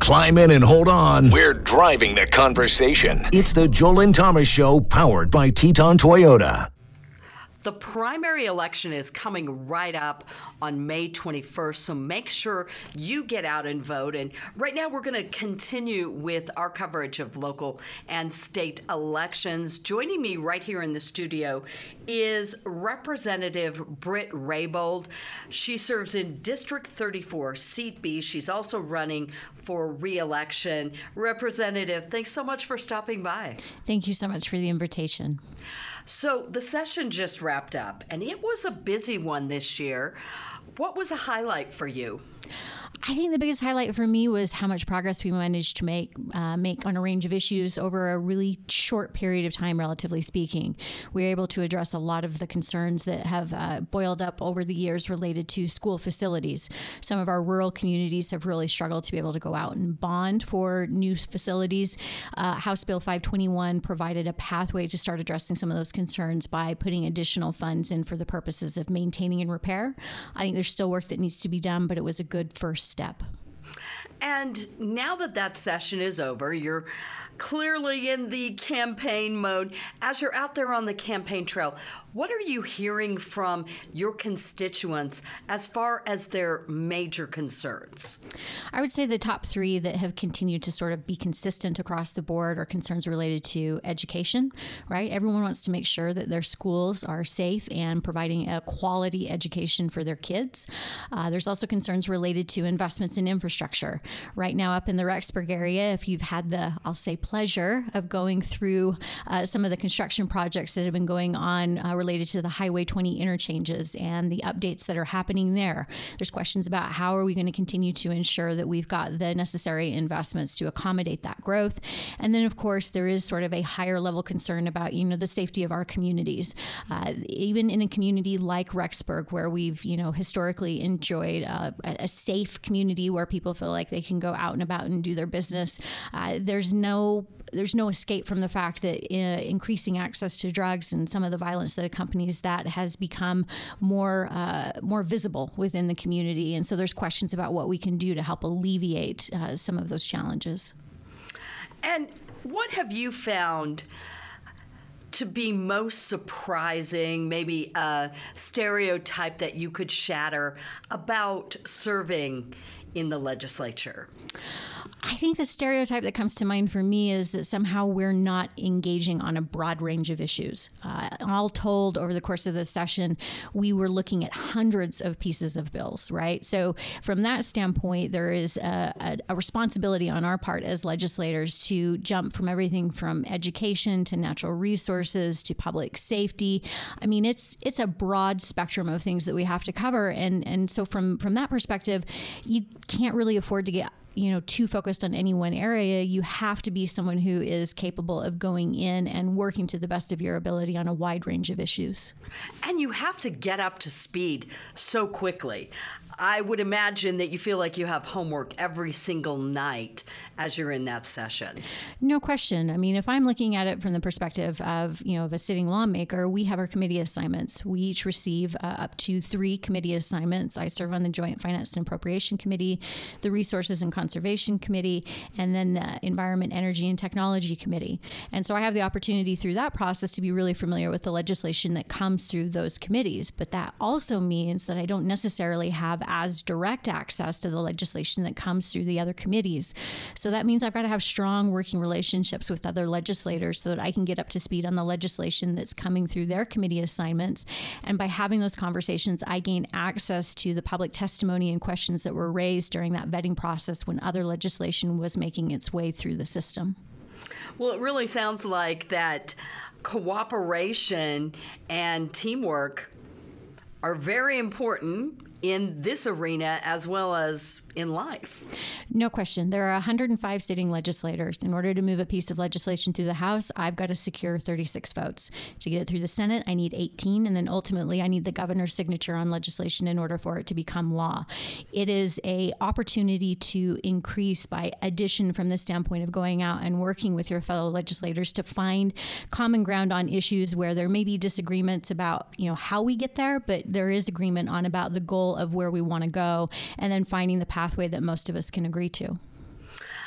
Climb in and hold on. We're driving the conversation. It's the Joel and Thomas Show, powered by Teton Toyota. The primary election is coming right up on May 21st, so make sure you get out and vote. And right now we're going to continue with our coverage of local and state elections. Joining me right here in the studio is Representative Britt Raybould. She serves in District 34, Seat B. She's also running for re-election. Representative, thanks so much for stopping by. Thank you so much for the invitation. So the session just wrapped up, and it was a busy one this year. What was a highlight for you? I think the biggest highlight for me was how much progress we managed to make on a range of issues over a really short period of time, relatively speaking. We were able to address a lot of the concerns that have boiled up over the years related to school facilities. Some of our rural communities have really struggled to be able to go out and bond for new facilities. House Bill 521 provided a pathway to start addressing some of those concerns by putting additional funds in for the purposes of maintaining and repair. I think there's still work that needs to be done, but it was a good first step. And now that session is over, you're clearly in the campaign mode. As you're out there on the campaign trail, what are you hearing from your constituents as far as their major concerns? I would say the top three that have continued to sort of be consistent across the board are concerns related to education, right? Everyone wants to make sure that their schools are safe and providing a quality education for their kids. There's also concerns related to investments in infrastructure. Right now up in the Rexburg area, if you've had the, I'll say, pleasure of going through some of the construction projects that have been going on related to the Highway 20 interchanges and the updates that are happening there. There's questions about how are we going to continue to ensure that we've got the necessary investments to accommodate that growth. And then, of course, there is sort of a higher level concern about, the safety of our communities. Even in a community like Rexburg, where we've, historically enjoyed a safe community where people feel like they can go out and about and do their business, there's no escape from the fact that increasing access to drugs and some of the violence that accompanies that has become more visible within the community. And so there's questions about what we can do to help alleviate some of those challenges. And what have you found to be most surprising, maybe a stereotype that you could shatter about serving in the legislature? I think the stereotype that comes to mind for me is that somehow we're not engaging on a broad range of issues. All told, over the course of this session, we were looking at hundreds of pieces of bills, right? So from that standpoint, there is a responsibility on our part as legislators to jump from everything from education to natural resources to public safety. I mean, it's a broad spectrum of things that we have to cover. And so from that perspective, you can't really afford to get too focused on any one area. You have to be someone who is capable of going in and working to the best of your ability on a wide range of issues. And you have to get up to speed so quickly. I would imagine that you feel like you have homework every single night as you're in that session. No question. I mean, if I'm looking at it from the perspective of, of a sitting lawmaker, we have our committee assignments. We each receive up to 3 committee assignments. I serve on the Joint Finance and Appropriation Committee, the Resources and Conservation Committee, and then the Environment, Energy, and Technology Committee. And so I have the opportunity through that process to be really familiar with the legislation that comes through those committees. But that also means that I don't necessarily have as direct access to the legislation that comes through the other committees. So that means I've got to have strong working relationships with other legislators so that I can get up to speed on the legislation that's coming through their committee assignments. And by having those conversations, I gain access to the public testimony and questions that were raised during that vetting process when other legislation was making its way through the system. Well, it really sounds like that cooperation and teamwork are very important in this arena as well as in life. No question. There are 105 sitting legislators. In order to move a piece of legislation through the House, I've got to secure 36 votes. To get it through the Senate, I need 18, and then ultimately I need the governor's signature on legislation in order for it to become law. It is an opportunity to increase by addition from the standpoint of going out and working with your fellow legislators to find common ground on issues where there may be disagreements about, how we get there, but there is agreement on about the goal of where we want to go, and then finding the pathway that most of us can agree to.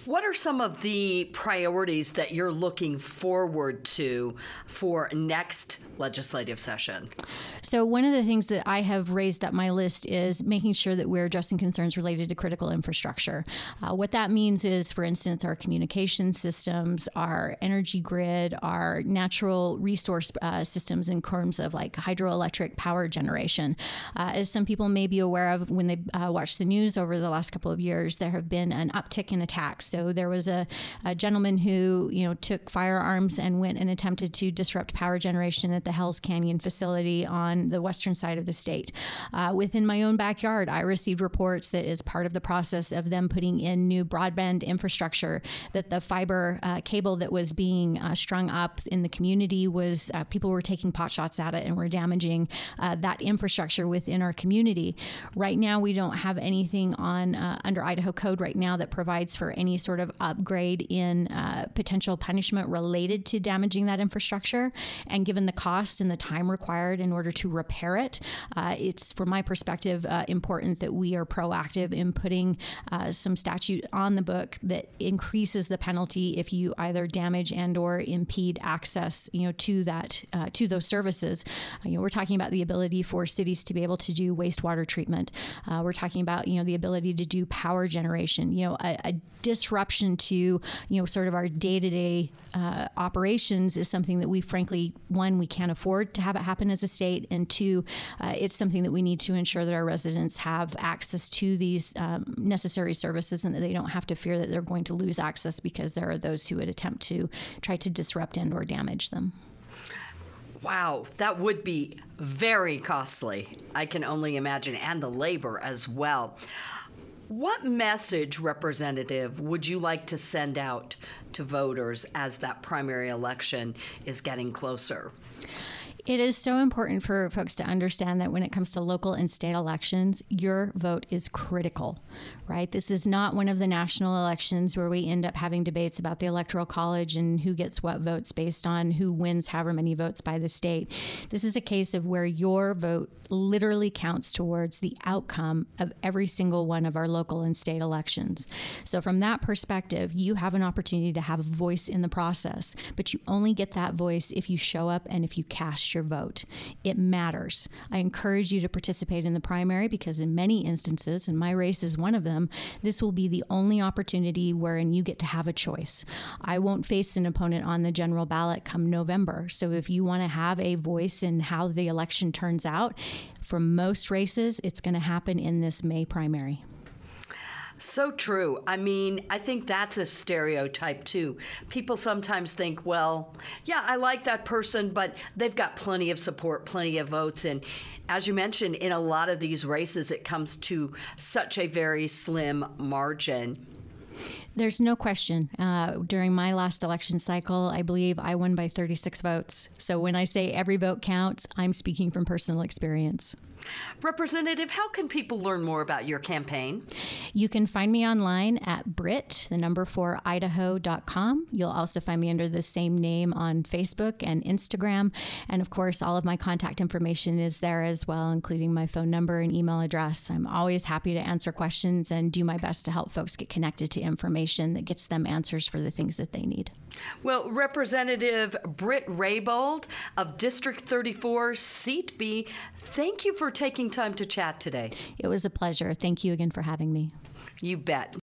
What are some of the priorities that you're looking forward to for next legislative session? So one of the things that I have raised up my list is making sure that we're addressing concerns related to critical infrastructure. What that means is, for instance, our communication systems, our energy grid, our natural resource systems in terms of like hydroelectric power generation. As some people may be aware of when they watch the news over the last couple of years, there have been an uptick in attacks. So there was a gentleman who, took firearms and went and attempted to disrupt power generation at the Hells Canyon facility on the western side of the state. Within my own backyard, I received reports that as part of the process of them putting in new broadband infrastructure, that the fiber cable that was being strung up in the community was, people were taking pot shots at it and were damaging that infrastructure within our community. Right now, we don't have anything on under Idaho code right now that provides for any sort of upgrade in potential punishment related to damaging that infrastructure. And given the cost and the time required in order to repair it, it's, from my perspective, important that we are proactive in putting some statute on the book that increases the penalty if you either damage and or impede access, to that to those services. We're talking about the ability for cities to be able to do wastewater treatment. We're talking about the ability to do power generation. A disruption to sort of our day-to-day operations is something that we frankly, one, we can't afford to have it happen as a state, and two, it's something that we need to ensure that our residents have access to these necessary services and that they don't have to fear that they're going to lose access because there are those who would attempt to try to disrupt and or damage them. Wow, that would be very costly, I can only imagine, and the labor as well. What message, Representative, would you like to send out to voters as that primary election is getting closer? It is so important for folks to understand that when it comes to local and state elections, your vote is critical, right? This is not one of the national elections where we end up having debates about the Electoral College and who gets what votes based on who wins however many votes by the state. This is a case of where your vote literally counts towards the outcome of every single one of our local and state elections. So from that perspective, you have an opportunity to have a voice in the process, but you only get that voice if you show up and if you cast your vote. It matters. I encourage you to participate in the primary because in many instances, and my race is one of them, this will be the only opportunity wherein you get to have a choice. I won't face an opponent on the general ballot come November. So if you want to have a voice in how the election turns out, for most races, it's going to happen in this May primary. So true. I mean, I think that's a stereotype too. People sometimes think, well, yeah, I like that person, but they've got plenty of support, plenty of votes. And as you mentioned, in a lot of these races, it comes to such a very slim margin. There's no question. During my last election cycle, I believe I won by 36 votes. So when I say every vote counts, I'm speaking from personal experience. Representative, how can people learn more about your campaign? You can find me online at Idaho.com. You'll also find me under the same name on Facebook and Instagram. And of course, all of my contact information is there as well, including my phone number and email address. I'm always happy to answer questions and do my best to help folks get connected to information that gets them answers for the things that they need. Well, Representative Britt Raybould of District 34, Seat B, thank you for taking time to chat today. It was a pleasure. Thank you again for having me. You bet.